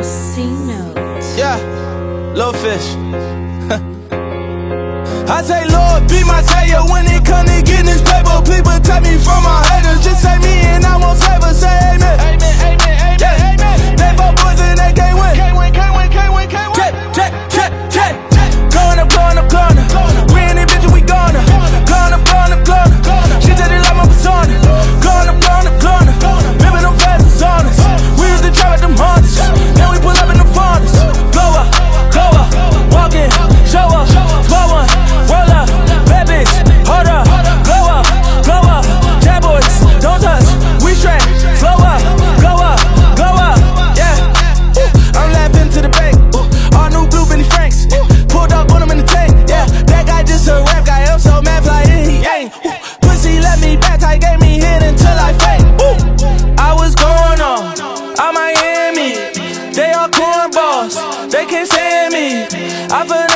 C-Note. Yeah, Lil Fish. I say, Lord, be my savior when it come to getting this paper. Please protect me from my haters. Just say me and I won't save her. Say amen. Amen, amen, amen, yeah. Amen. They both boys and they can't win. Can't win, can't win, can't win, can't win. Check, check, check, check. Going up, going up, going up. We in this bitch and we gonna. Going up, going up, going up. She just like my persona. Going up, going up, going up. Ripping them fast on us. We used to trap at them hunters. Then we pull up in the furnace. Glow up, walk in, show up, slow one, roll up, bad bitch, hold up, glow up, jab boys, don't touch, we straight, slow up, glow up, yeah. I'm laughing to the bank, all new blue Benny Franks, pulled up on him in the tank, yeah. That guy just a rap guy, I'm so mad fly and he ain't. Pussy let me back, tight gave me hit until I faint. I was going on, I'm Miami, they all cornballs, they can't stand me. I feel